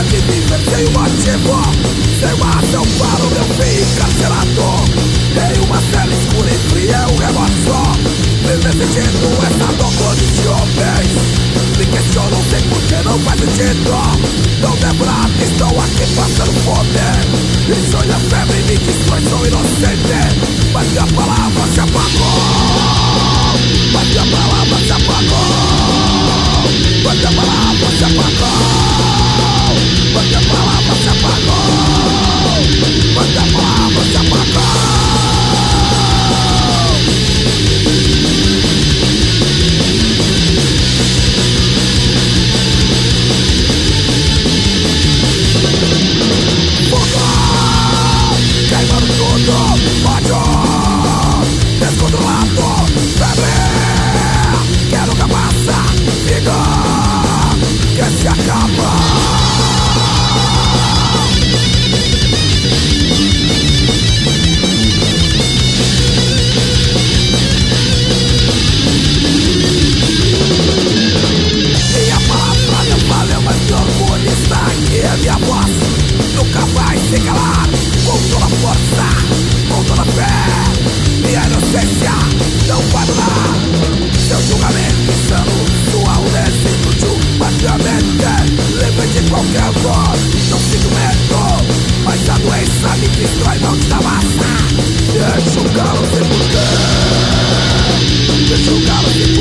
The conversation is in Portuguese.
de viver sem um motivo, sem uma razão para o meu fim encarcerado. Em uma cela escura e fria eu remorso, viver sentindo essa dor de homens. Me questiono, não sei porque não faz sentido. Não devo nada, estou aqui passando fome. E sonho a febre me destrói, sou inocente. Mas minha palavra se apagou. Mas minha palavra se apagou. Mas minha palavra se apagou. Mas minha palavra se apagou. Mas minha palavra se apagou. Queimando tudo, ódio descontrolado, febre. Quero que passa, vida que se acaba. Minha palavra não valeu, mas meu orgulho está aqui. A minha voz nunca vai se calar. Com toda a força, com toda a fé, minha inocência não vai durar. Seu julgamento insano, sua urgência inútil. Mas minha mente livre de qualquer dor. Não sinto medo, mas a doença me destrói, não te dá massa. Me julgaram sem porquê, me julgaram sem porquê.